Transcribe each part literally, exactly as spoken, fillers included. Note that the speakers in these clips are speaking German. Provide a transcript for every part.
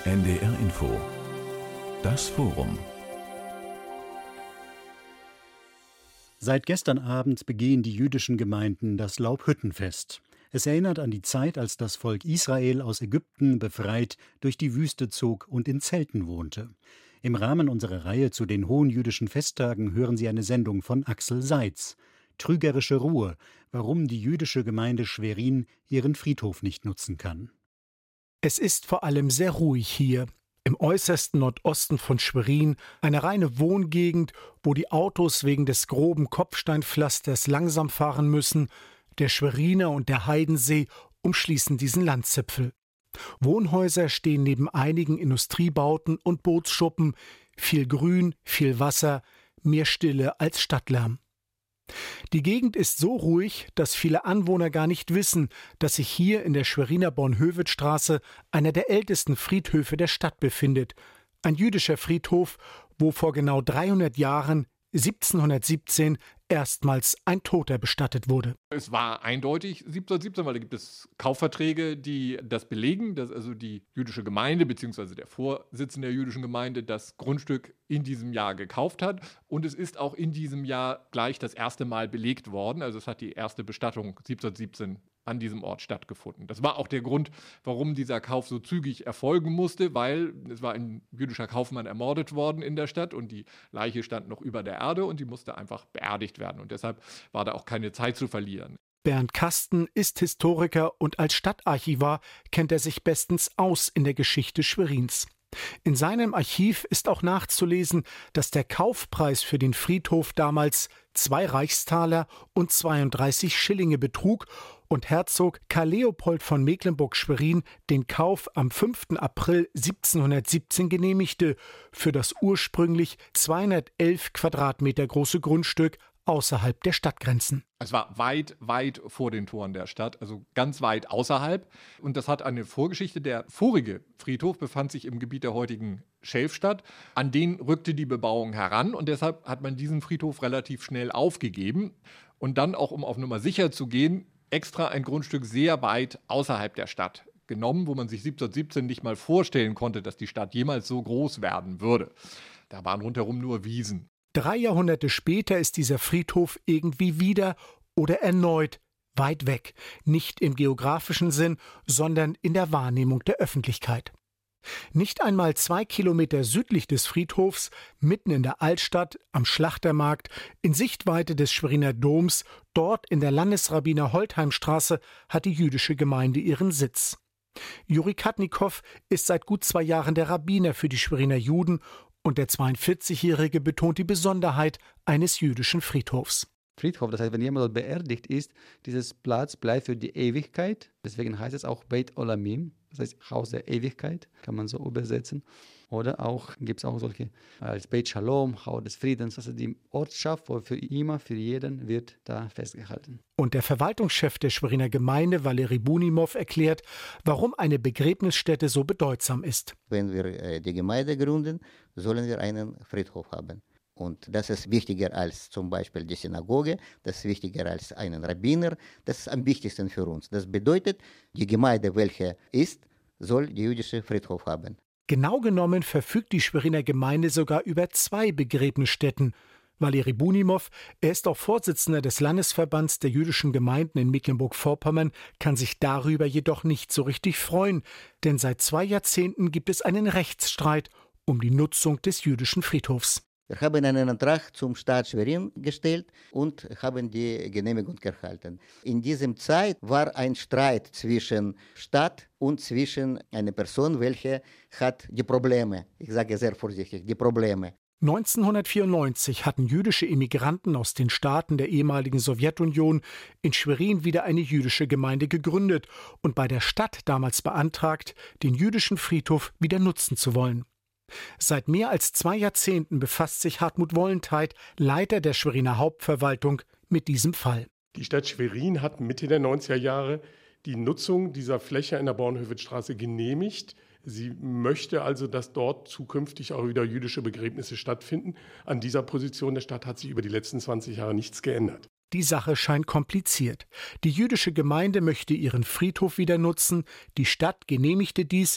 N D R Info. Das Forum. Seit gestern Abend begehen die jüdischen Gemeinden das Laubhüttenfest. Es erinnert an die Zeit, als das Volk Israel aus Ägypten befreit durch die Wüste zog und in Zelten wohnte. Im Rahmen unserer Reihe zu den hohen jüdischen Festtagen hören Sie eine Sendung von Axel Seitz. Trügerische Ruhe, warum die jüdische Gemeinde Schwerin ihren Friedhof nicht nutzen kann. Es ist vor allem sehr ruhig hier, im äußersten Nordosten von Schwerin, eine reine Wohngegend, wo die Autos wegen des groben Kopfsteinpflasters langsam fahren müssen. Der Schweriner und der Heidensee umschließen diesen Landzipfel. Wohnhäuser stehen neben einigen Industriebauten und Bootsschuppen, viel Grün, viel Wasser, mehr Stille als Stadtlärm. Die Gegend ist so ruhig, dass viele Anwohner gar nicht wissen, dass sich hier in der Schweriner Bornhöved-Straße einer der ältesten Friedhöfe der Stadt befindet. Ein jüdischer Friedhof, wo vor genau dreihundert Jahren, siebzehnhundertsiebzehn, erstmals ein Toter bestattet wurde. Es war eindeutig siebzehnhundertsiebzehn, weil da gibt es Kaufverträge, die das belegen, dass also die jüdische Gemeinde bzw. der Vorsitzende der jüdischen Gemeinde das Grundstück in diesem Jahr gekauft hat. Und es ist auch in diesem Jahr gleich das erste Mal belegt worden. Also es hat die erste Bestattung siebzehnhundertsiebzehn an diesem Ort stattgefunden. Das war auch der Grund, warum dieser Kauf so zügig erfolgen musste, weil es war ein jüdischer Kaufmann ermordet worden in der Stadt und die Leiche stand noch über der Erde und die musste einfach beerdigt werden. Und deshalb war da auch keine Zeit zu verlieren. Bernd Kasten ist Historiker und als Stadtarchivar kennt er sich bestens aus in der Geschichte Schwerins. In seinem Archiv ist auch nachzulesen, dass der Kaufpreis für den Friedhof damals zwei Reichstaler und zweiunddreißig Schillinge betrug und Herzog Karl Leopold von Mecklenburg-Schwerin den Kauf am fünften April siebzehnhundertsiebzehn genehmigte für das ursprünglich zweihundertelf Quadratmeter große Grundstück außerhalb der Stadtgrenzen. Es war weit, weit vor den Toren der Stadt, also ganz weit außerhalb. Und das hat eine Vorgeschichte. Der vorige Friedhof befand sich im Gebiet der heutigen Schelfstadt. An den rückte die Bebauung heran und deshalb hat man diesen Friedhof relativ schnell aufgegeben. Und dann auch, um auf Nummer sicher zu gehen, extra ein Grundstück sehr weit außerhalb der Stadt genommen, wo man sich siebzehnhundertsiebzehn nicht mal vorstellen konnte, dass die Stadt jemals so groß werden würde. Da waren rundherum nur Wiesen. Drei Jahrhunderte später ist dieser Friedhof irgendwie wieder oder erneut weit weg. Nicht im geografischen Sinn, sondern in der Wahrnehmung der Öffentlichkeit. Nicht einmal zwei Kilometer südlich des Friedhofs, mitten in der Altstadt, am Schlachtermarkt, in Sichtweite des Schweriner Doms, dort in der Landesrabbiner-Holtheim-Straße, hat die jüdische Gemeinde ihren Sitz. Juri Katnikow ist seit gut zwei Jahren der Rabbiner für die Schweriner Juden und der zweiundvierzigjährige betont die Besonderheit eines jüdischen Friedhofs. Friedhof, das heißt, wenn jemand dort beerdigt ist, dieses Platz bleibt für die Ewigkeit. Deswegen heißt es auch Beit Olamim, das heißt Haus der Ewigkeit, kann man so übersetzen. Oder auch gibt es auch solche als Beit Shalom, Haus des Friedens, also die Ortschaft, wo für immer, für jeden wird da festgehalten. Und der Verwaltungschef der Schweriner Gemeinde, Valeri Bunimow, erklärt, warum eine Begräbnisstätte so bedeutsam ist. Wenn wir äh, die Gemeinde gründen, sollen wir einen Friedhof haben. Und das ist wichtiger als zum Beispiel die Synagoge, das ist wichtiger als einen Rabbiner, das ist am wichtigsten für uns. Das bedeutet, die Gemeinde, welche ist, soll die jüdische Friedhof haben. Genau genommen verfügt die Schweriner Gemeinde sogar über zwei Begräbnisstätten. Valeri Bunimow, er ist auch Vorsitzender des Landesverbands der jüdischen Gemeinden in Mecklenburg-Vorpommern, kann sich darüber jedoch nicht so richtig freuen, denn seit zwei Jahrzehnten gibt es einen Rechtsstreit um die Nutzung des jüdischen Friedhofs. Wir haben einen Antrag zum Staat Schwerin gestellt und haben die Genehmigung erhalten. In dieser Zeit war ein Streit zwischen Stadt und zwischen einer Person, welche hat die Probleme, ich sage sehr vorsichtig, die Probleme. neunzehnhundertvierundneunzig hatten jüdische Immigranten aus den Staaten der ehemaligen Sowjetunion in Schwerin wieder eine jüdische Gemeinde gegründet und bei der Stadt damals beantragt, den jüdischen Friedhof wieder nutzen zu wollen. Seit mehr als zwei Jahrzehnten befasst sich Hartmut Wollentheit, Leiter der Schweriner Hauptverwaltung, mit diesem Fall. Die Stadt Schwerin hat Mitte der neunziger Jahre die Nutzung dieser Fläche in der Bornhöved-Straße genehmigt. Sie möchte also, dass dort zukünftig auch wieder jüdische Begräbnisse stattfinden. An dieser Position der Stadt hat sich über die letzten zwanzig Jahre nichts geändert. Die Sache scheint kompliziert. Die jüdische Gemeinde möchte ihren Friedhof wieder nutzen, die Stadt genehmigte dies,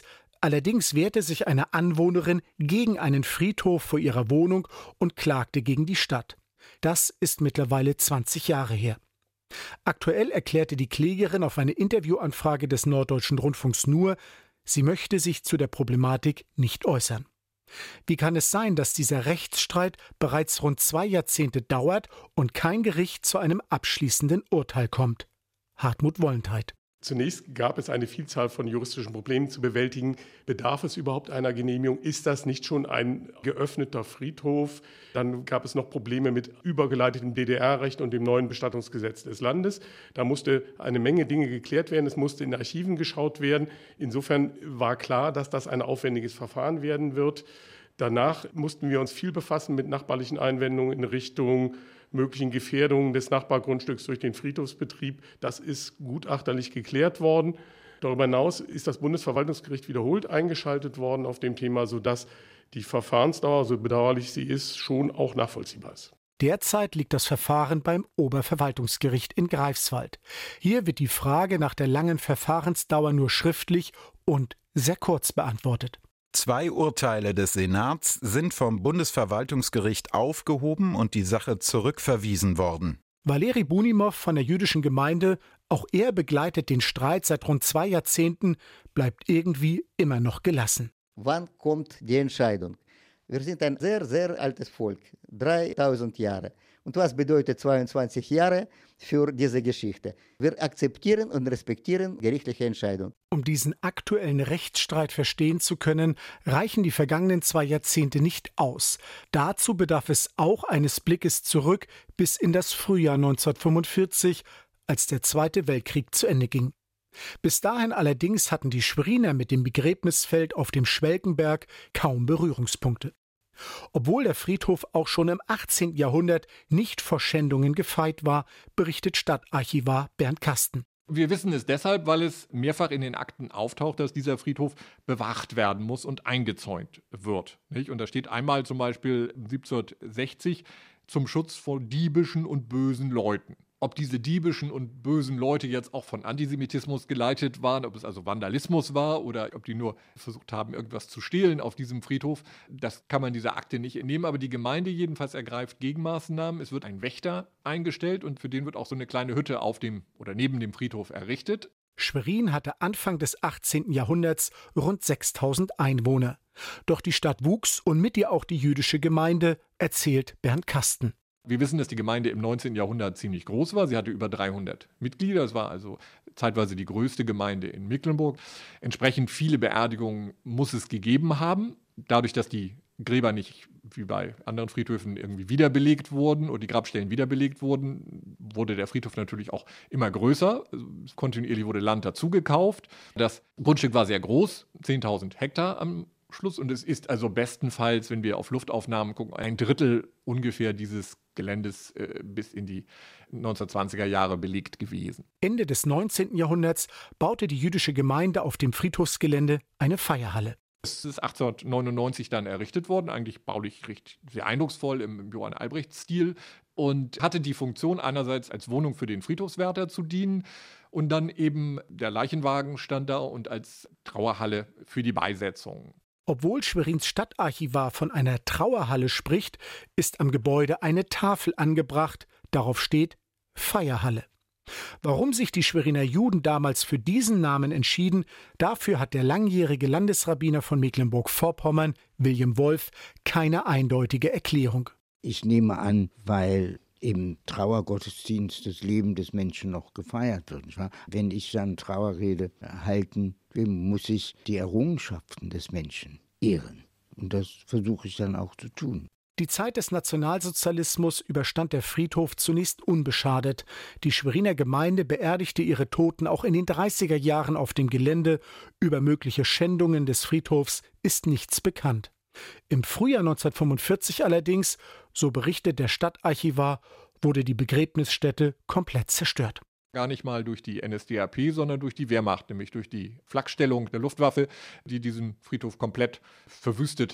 Allerdings wehrte sich eine Anwohnerin gegen einen Friedhof vor ihrer Wohnung und klagte gegen die Stadt. Das ist mittlerweile zwanzig Jahre her. Aktuell erklärte die Klägerin auf eine Interviewanfrage des Norddeutschen Rundfunks nur, sie möchte sich zu der Problematik nicht äußern. Wie kann es sein, dass dieser Rechtsstreit bereits rund zwei Jahrzehnte dauert und kein Gericht zu einem abschließenden Urteil kommt? Hartmut Wollentheit. Zunächst gab es eine Vielzahl von juristischen Problemen zu bewältigen. Bedarf es überhaupt einer Genehmigung? Ist das nicht schon ein geöffneter Friedhof? Dann gab es noch Probleme mit übergeleitetem D D R-Recht und dem neuen Bestattungsgesetz des Landes. Da musste eine Menge Dinge geklärt werden. Es musste in Archiven geschaut werden. Insofern war klar, dass das ein aufwendiges Verfahren werden wird. Danach mussten wir uns viel befassen mit nachbarlichen Einwendungen in Richtung möglichen Gefährdungen des Nachbargrundstücks durch den Friedhofsbetrieb. Das ist gutachterlich geklärt worden. Darüber hinaus ist das Bundesverwaltungsgericht wiederholt eingeschaltet worden auf dem Thema, sodass die Verfahrensdauer, so bedauerlich sie ist, schon auch nachvollziehbar ist. Derzeit liegt das Verfahren beim Oberverwaltungsgericht in Greifswald. Hier wird die Frage nach der langen Verfahrensdauer nur schriftlich und sehr kurz beantwortet. Zwei Urteile des Senats sind vom Bundesverwaltungsgericht aufgehoben und die Sache zurückverwiesen worden. Valeri Bunimov von der jüdischen Gemeinde, auch er begleitet den Streit seit rund zwei Jahrzehnten, bleibt irgendwie immer noch gelassen. Wann kommt die Entscheidung? Wir sind ein sehr, sehr altes Volk, dreitausend Jahre. Und was bedeutet zweiundzwanzig Jahre für diese Geschichte? Wir akzeptieren und respektieren gerichtliche Entscheidungen. Um diesen aktuellen Rechtsstreit verstehen zu können, reichen die vergangenen zwei Jahrzehnte nicht aus. Dazu bedarf es auch eines Blickes zurück bis in das Frühjahr neunzehnhundertfünfundvierzig, als der Zweite Weltkrieg zu Ende ging. Bis dahin allerdings hatten die Schweriner mit dem Begräbnisfeld auf dem Schwelkenberg kaum Berührungspunkte. Obwohl der Friedhof auch schon im achtzehnten Jahrhundert nicht vor Schändungen gefeit war, berichtet Stadtarchivar Bernd Kasten. Wir wissen es deshalb, weil es mehrfach in den Akten auftaucht, dass dieser Friedhof bewacht werden muss und eingezäunt wird. Nicht? Und da steht einmal zum Beispiel siebzehnhundertsechzig zum Schutz vor diebischen und bösen Leuten. Ob diese diebischen und bösen Leute jetzt auch von Antisemitismus geleitet waren, ob es also Vandalismus war oder ob die nur versucht haben, irgendwas zu stehlen auf diesem Friedhof, das kann man dieser Akte nicht entnehmen. Aber die Gemeinde jedenfalls ergreift Gegenmaßnahmen. Es wird ein Wächter eingestellt und für den wird auch so eine kleine Hütte auf dem oder neben dem Friedhof errichtet. Schwerin hatte Anfang des achtzehnten Jahrhunderts rund sechstausend Einwohner. Doch die Stadt wuchs und mit ihr auch die jüdische Gemeinde, erzählt Bernd Kasten. Wir wissen, dass die Gemeinde im neunzehnten Jahrhundert ziemlich groß war. Sie hatte über dreihundert Mitglieder. Es war also zeitweise die größte Gemeinde in Mecklenburg. Entsprechend viele Beerdigungen muss es gegeben haben. Dadurch, dass die Gräber nicht wie bei anderen Friedhöfen irgendwie wiederbelegt wurden oder die Grabstellen wiederbelegt wurden, wurde der Friedhof natürlich auch immer größer. Kontinuierlich wurde Land dazugekauft. Das Grundstück war sehr groß, zehntausend Hektar am Schluss. Und es ist also bestenfalls, wenn wir auf Luftaufnahmen gucken, ein Drittel ungefähr dieses Geländes äh, bis in die neunzehnhundertzwanziger Jahre belegt gewesen. Ende des neunzehnten Jahrhunderts baute die jüdische Gemeinde auf dem Friedhofsgelände eine Feierhalle. Es ist achtzehnhundertneunundneunzig dann errichtet worden, eigentlich baulich recht sehr eindrucksvoll im Johann Albrecht-Stil und hatte die Funktion, einerseits als Wohnung für den Friedhofswärter zu dienen und dann eben der Leichenwagen stand da und als Trauerhalle für die Beisetzung. Obwohl Schwerins Stadtarchivar von einer Trauerhalle spricht, ist am Gebäude eine Tafel angebracht, darauf steht Feierhalle. Warum sich die Schweriner Juden damals für diesen Namen entschieden, dafür hat der langjährige Landesrabbiner von Mecklenburg-Vorpommern, William Wolf, keine eindeutige Erklärung. Ich nehme an, weil im Trauergottesdienst das Leben des Menschen noch gefeiert wird. Nicht wahr? Wenn ich dann Trauerrede halten will, muss ich die Errungenschaften des Menschen ehren. Und das versuche ich dann auch zu tun. Die Zeit des Nationalsozialismus überstand der Friedhof zunächst unbeschadet. Die Schweriner Gemeinde beerdigte ihre Toten auch in den dreißiger Jahren auf dem Gelände. Über mögliche Schändungen des Friedhofs ist nichts bekannt. Im Frühjahr neunzehnhundertfünfundvierzig allerdings, so berichtet der Stadtarchivar, wurde die Begräbnisstätte komplett zerstört. Gar nicht mal durch die N S D A P, sondern durch die Wehrmacht, nämlich durch die Flakstellung der Luftwaffe, die diesen Friedhof komplett verwüstet hat.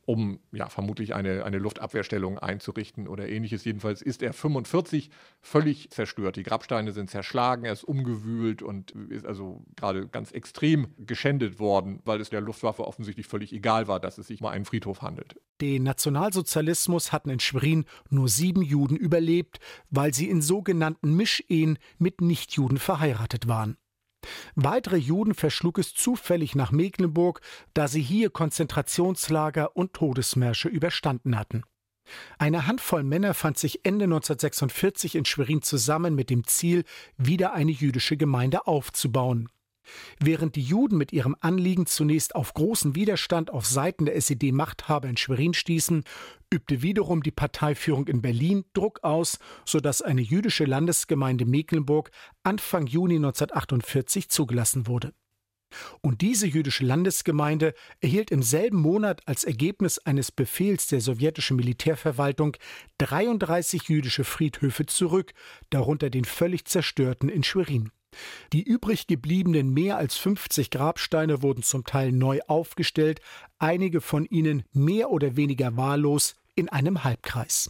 um ja vermutlich eine, eine Luftabwehrstellung einzurichten oder ähnliches. Jedenfalls ist er fünfundvierzig völlig zerstört. Die Grabsteine sind zerschlagen, er ist umgewühlt und ist also gerade ganz extrem geschändet worden, weil es der Luftwaffe offensichtlich völlig egal war, dass es sich um einen Friedhof handelt. Den Nationalsozialismus hatten in Schwerin nur sieben Juden überlebt, weil sie in sogenannten Mischehen mit Nichtjuden verheiratet waren. Weitere Juden verschlug es zufällig nach Mecklenburg, da sie hier Konzentrationslager und Todesmärsche überstanden hatten. Eine Handvoll Männer fand sich Ende neunzehnhundertsechsundvierzig in Schwerin zusammen mit dem Ziel, wieder eine jüdische Gemeinde aufzubauen. Während die Juden mit ihrem Anliegen zunächst auf großen Widerstand auf Seiten der S E D-Machthaber in Schwerin stießen, übte wiederum die Parteiführung in Berlin Druck aus, sodass eine jüdische Landesgemeinde Mecklenburg Anfang Juni neunzehnhundertachtundvierzig zugelassen wurde. Und diese jüdische Landesgemeinde erhielt im selben Monat als Ergebnis eines Befehls der sowjetischen Militärverwaltung dreiunddreißig jüdische Friedhöfe zurück, darunter den völlig zerstörten in Schwerin. Die übrig gebliebenen mehr als fünfzig Grabsteine wurden zum Teil neu aufgestellt, einige von ihnen mehr oder weniger wahllos in einem Halbkreis.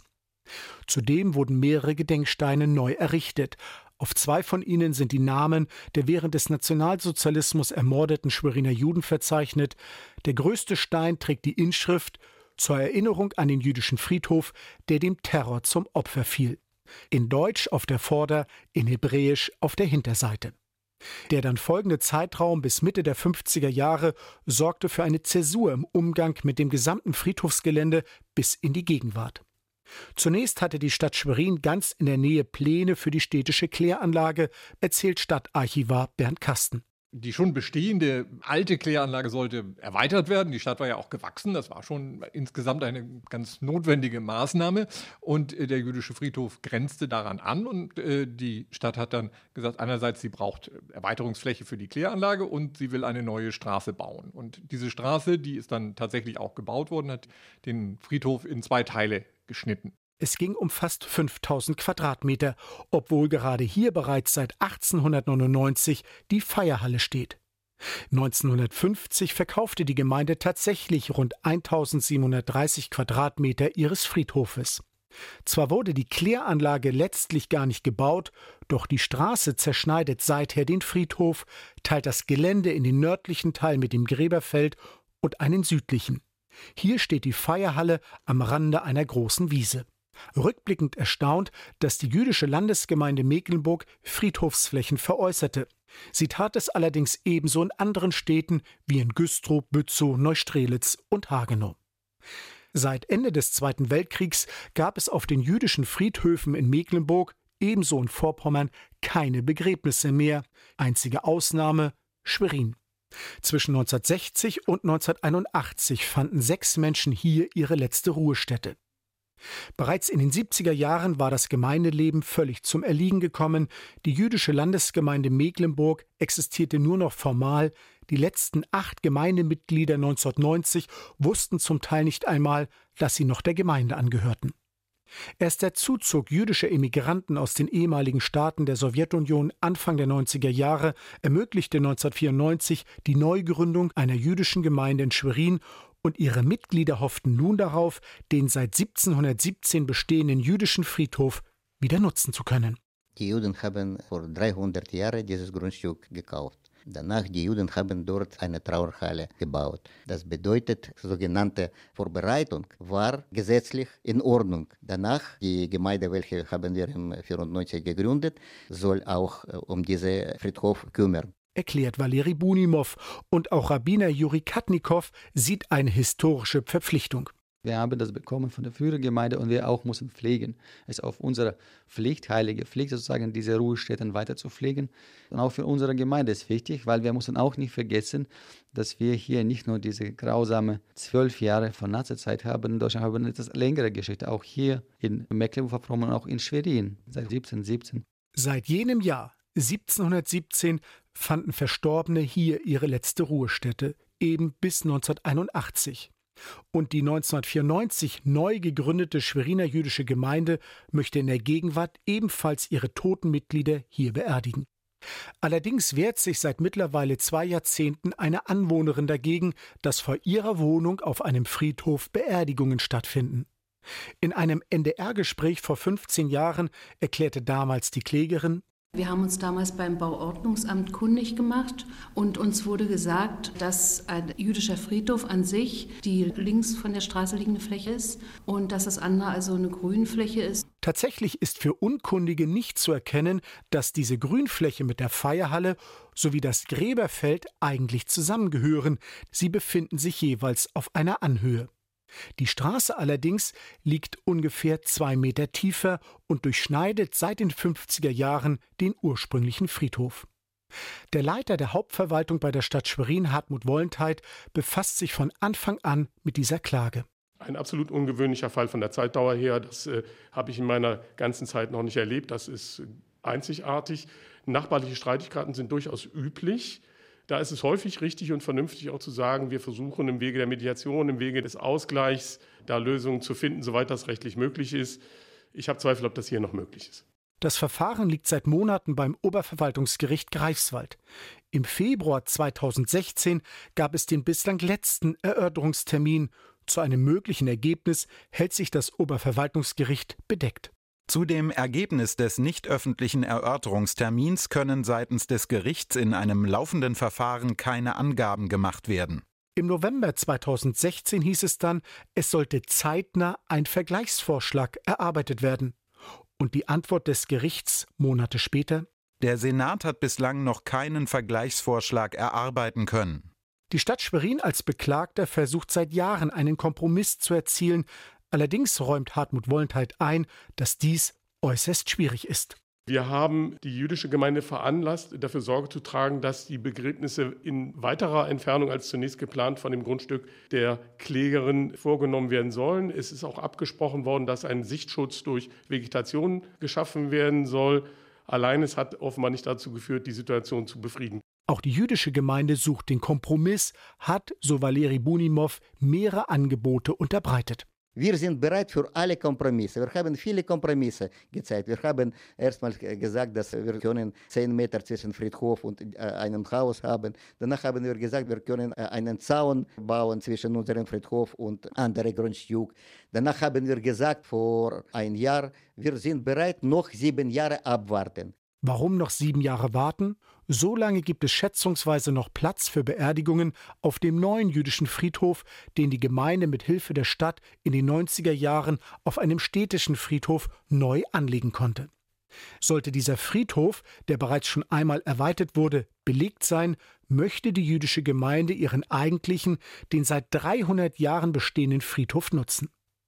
Zudem wurden mehrere Gedenksteine neu errichtet. Auf zwei von ihnen sind die Namen der während des Nationalsozialismus ermordeten Schweriner Juden verzeichnet. Der größte Stein trägt die Inschrift zur Erinnerung an den jüdischen Friedhof, der dem Terror zum Opfer fiel. In Deutsch auf der Vorder-, in Hebräisch auf der Hinterseite. Der dann folgende Zeitraum bis Mitte der fünfziger Jahre sorgte für eine Zäsur im Umgang mit dem gesamten Friedhofsgelände bis in die Gegenwart. Zunächst hatte die Stadt Schwerin ganz in der Nähe Pläne für die städtische Kläranlage, erzählt Stadtarchivar Bernd Kasten. Die schon bestehende alte Kläranlage sollte erweitert werden. Die Stadt war ja auch gewachsen. Das war schon insgesamt eine ganz notwendige Maßnahme. Und äh, der jüdische Friedhof grenzte daran an. Und äh, die Stadt hat dann gesagt, einerseits, sie braucht Erweiterungsfläche für die Kläranlage und sie will eine neue Straße bauen. Und diese Straße, die ist dann tatsächlich auch gebaut worden, hat den Friedhof in zwei Teile geschnitten. Es ging um fast fünftausend Quadratmeter, obwohl gerade hier bereits seit achtzehnhundertneunundneunzig die Feierhalle steht. neunzehnhundertfünfzig verkaufte die Gemeinde tatsächlich rund eintausendsiebenhundertdreißig Quadratmeter ihres Friedhofes. Zwar wurde die Kläranlage letztlich gar nicht gebaut, doch die Straße zerschneidet seither den Friedhof, teilt das Gelände in den nördlichen Teil mit dem Gräberfeld und einen südlichen. Hier steht die Feierhalle am Rande einer großen Wiese. Rückblickend erstaunt, dass die jüdische Landesgemeinde Mecklenburg Friedhofsflächen veräußerte. Sie tat es allerdings ebenso in anderen Städten wie in Güstrow, Bützow, Neustrelitz und Hagenow. Seit Ende des Zweiten Weltkriegs gab es auf den jüdischen Friedhöfen in Mecklenburg, ebenso in Vorpommern, keine Begräbnisse mehr. Einzige Ausnahme Schwerin. Zwischen neunzehnhundertsechzig und neunzehnhunderteinundachtzig fanden sechs Menschen hier ihre letzte Ruhestätte. Bereits in den siebziger Jahren war das Gemeindeleben völlig zum Erliegen gekommen. Die jüdische Landesgemeinde Mecklenburg existierte nur noch formal. Die letzten acht Gemeindemitglieder neunzehnhundertneunzig wussten zum Teil nicht einmal, dass sie noch der Gemeinde angehörten. Erst der Zuzug jüdischer Emigranten aus den ehemaligen Staaten der Sowjetunion Anfang der neunziger Jahre ermöglichte neunzehnhundertvierundneunzig die Neugründung einer jüdischen Gemeinde in Schwerin, und ihre Mitglieder hofften nun darauf, den seit siebzehnhundertsiebzehn bestehenden jüdischen Friedhof wieder nutzen zu können. Die Juden haben vor dreihundert Jahren dieses Grundstück gekauft. Danach die Juden haben dort eine Trauerhalle gebaut. Das bedeutet, sogenannte Vorbereitung war gesetzlich in Ordnung. Danach, die Gemeinde, welche haben wir im vierundneunzig gegründet, soll auch um diesen Friedhof kümmern. Erklärt Valeri Bunimow, und auch Rabbiner Juri Katnikow sieht eine historische Verpflichtung. Wir haben das bekommen von der Führergemeinde und wir auch müssen pflegen. Es ist auf unsere Pflicht, heilige Pflicht sozusagen, diese Ruhestätten weiter zu pflegen. Und auch für unsere Gemeinde ist wichtig, weil wir müssen auch nicht vergessen, dass wir hier nicht nur diese grausame zwölf Jahre von Nazizeit haben, in Deutschland haben wir eine etwas längere Geschichte, auch hier in Mecklenburg-Vorpommern und auch in Schwerin seit siebzehnhundertsiebzehn. Seit jenem Jahr, siebzehnhundertsiebzehn, fanden Verstorbene hier ihre letzte Ruhestätte, eben bis neunzehnhunderteinundachtzig. Und die neunzehnhundertvierundneunzig neu gegründete Schweriner jüdische Gemeinde möchte in der Gegenwart ebenfalls ihre toten Mitglieder hier beerdigen. Allerdings wehrt sich seit mittlerweile zwei Jahrzehnten eine Anwohnerin dagegen, dass vor ihrer Wohnung auf einem Friedhof Beerdigungen stattfinden. In einem N D R-Gespräch vor fünfzehn Jahren erklärte damals die Klägerin: Wir haben uns damals beim Bauordnungsamt kundig gemacht und uns wurde gesagt, dass ein jüdischer Friedhof an sich die links von der Straße liegende Fläche ist und dass das andere also eine Grünfläche ist. Tatsächlich ist für Unkundige nicht zu erkennen, dass diese Grünfläche mit der Feierhalle sowie das Gräberfeld eigentlich zusammengehören. Sie befinden sich jeweils auf einer Anhöhe. Die Straße allerdings liegt ungefähr zwei Meter tiefer und durchschneidet seit den fünfziger Jahren den ursprünglichen Friedhof. Der Leiter der Hauptverwaltung bei der Stadt Schwerin, Hartmut Wollentheit, befasst sich von Anfang an mit dieser Klage. Ein absolut ungewöhnlicher Fall von der Zeitdauer her. Das äh, habe ich in meiner ganzen Zeit noch nicht erlebt. Das ist einzigartig. Nachbarliche Streitigkeiten sind durchaus üblich. Da ist es häufig richtig und vernünftig auch zu sagen, wir versuchen im Wege der Mediation, im Wege des Ausgleichs, da Lösungen zu finden, soweit das rechtlich möglich ist. Ich habe Zweifel, ob das hier noch möglich ist. Das Verfahren liegt seit Monaten beim Oberverwaltungsgericht Greifswald. Im Februar zweitausendsechzehn gab es den bislang letzten Erörterungstermin. Zu einem möglichen Ergebnis hält sich das Oberverwaltungsgericht bedeckt. Zu dem Ergebnis des nicht öffentlichen Erörterungstermins können seitens des Gerichts in einem laufenden Verfahren keine Angaben gemacht werden. Im November zweitausendsechzehn hieß es dann, es sollte zeitnah ein Vergleichsvorschlag erarbeitet werden. Und die Antwort des Gerichts Monate später: Der Senat hat bislang noch keinen Vergleichsvorschlag erarbeiten können. Die Stadt Schwerin als Beklagter versucht seit Jahren, einen Kompromiss zu erzielen. Allerdings räumt Hartmut Wollentheit ein, dass dies äußerst schwierig ist. Wir haben die jüdische Gemeinde veranlasst, dafür Sorge zu tragen, dass die Begräbnisse in weiterer Entfernung als zunächst geplant von dem Grundstück der Klägerin vorgenommen werden sollen. Es ist auch abgesprochen worden, dass ein Sichtschutz durch Vegetation geschaffen werden soll. Allein es hat offenbar nicht dazu geführt, die Situation zu befrieden. Auch die jüdische Gemeinde sucht den Kompromiss, hat, so Valeri Bunimov, mehrere Angebote unterbreitet. Wir sind bereit für alle Kompromisse. Wir haben viele Kompromisse gezeigt. Wir haben erstmal gesagt, dass wir können zehn Meter zwischen Friedhof und äh, einem Haus haben. Danach haben wir gesagt, wir können äh, einen Zaun bauen zwischen unserem Friedhof und anderem Grundstück. Danach haben wir gesagt, vor ein Jahr, wir sind bereit, noch sieben Jahre abwarten. Warum noch sieben Jahre warten? So lange gibt es schätzungsweise noch Platz für Beerdigungen auf dem neuen jüdischen Friedhof, den die Gemeinde mit Hilfe der Stadt in den neunziger Jahren auf einem städtischen Friedhof neu anlegen konnte. Sollte dieser Friedhof, der bereits schon einmal erweitert wurde, belegt sein, möchte die jüdische Gemeinde ihren eigentlichen, den seit dreihundert Jahren bestehenden Friedhof nutzen.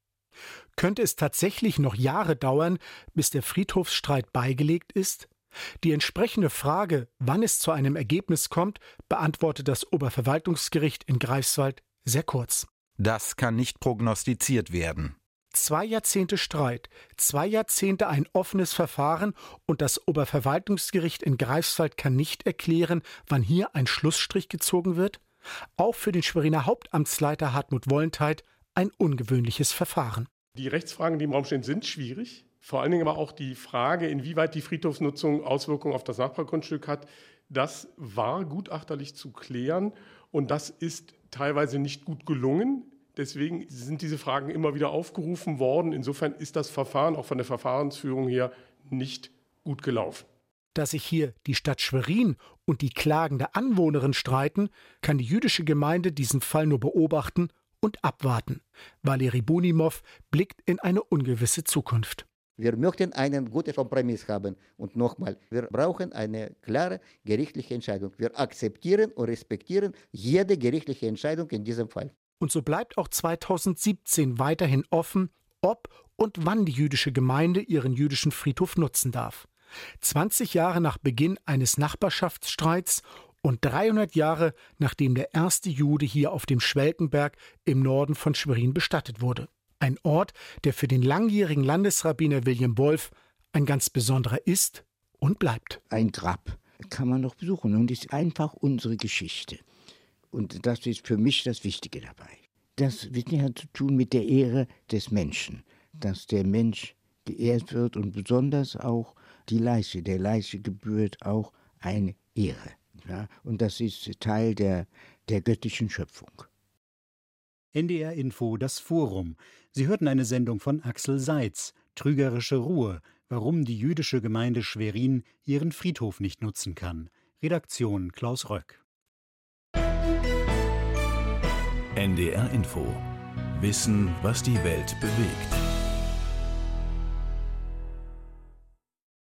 Könnte es tatsächlich noch Jahre dauern, bis der Friedhofsstreit beigelegt ist? Die entsprechende Frage, wann es zu einem Ergebnis kommt, beantwortet das Oberverwaltungsgericht in Greifswald sehr kurz. Das kann nicht prognostiziert werden. Zwei Jahrzehnte Streit, zwei Jahrzehnte ein offenes Verfahren und das Oberverwaltungsgericht in Greifswald kann nicht erklären, wann hier ein Schlussstrich gezogen wird? Auch für den Schweriner Hauptamtsleiter Hartmut Wollentheit ein ungewöhnliches Verfahren. Die Rechtsfragen, die im Raum stehen, sind schwierig. Vor allen Dingen aber auch die Frage, inwieweit die Friedhofsnutzung Auswirkungen auf das Nachbargrundstück hat, das war gutachterlich zu klären und das ist teilweise nicht gut gelungen. Deswegen sind diese Fragen immer wieder aufgerufen worden. Insofern ist das Verfahren auch von der Verfahrensführung her nicht gut gelaufen. Dass sich hier die Stadt Schwerin und die klagende Anwohnerin streiten, kann die jüdische Gemeinde diesen Fall nur beobachten und abwarten. Valeri Bunimov blickt in eine ungewisse Zukunft. Wir möchten einen guten Kompromiss haben. Und nochmal, wir brauchen eine klare gerichtliche Entscheidung. Wir akzeptieren und respektieren jede gerichtliche Entscheidung in diesem Fall. Und so bleibt auch zweitausendsiebzehn weiterhin offen, ob und wann die jüdische Gemeinde ihren jüdischen Friedhof nutzen darf. zwanzig Jahre nach Beginn eines Nachbarschaftsstreits und dreihundert Jahre nachdem der erste Jude hier auf dem Schwelkenberg im Norden von Schwerin bestattet wurde. Ein Ort, der für den langjährigen Landesrabbiner William Wolf ein ganz besonderer ist und bleibt. Ein Grab kann man noch besuchen und ist einfach unsere Geschichte. Und das ist für mich das Wichtige dabei. Das hat zu tun mit der Ehre des Menschen, dass der Mensch geehrt wird und besonders auch die Leiche. Der Leiche gebührt auch eine Ehre. Ja? Und das ist Teil der, der göttlichen Schöpfung. N D R Info, das Forum. Sie hörten eine Sendung von Axel Seitz, Trügerische Ruhe, warum die jüdische Gemeinde Schwerin ihren Friedhof nicht nutzen kann. Redaktion Klaus Röck. N D R Info. Wissen, was die Welt bewegt.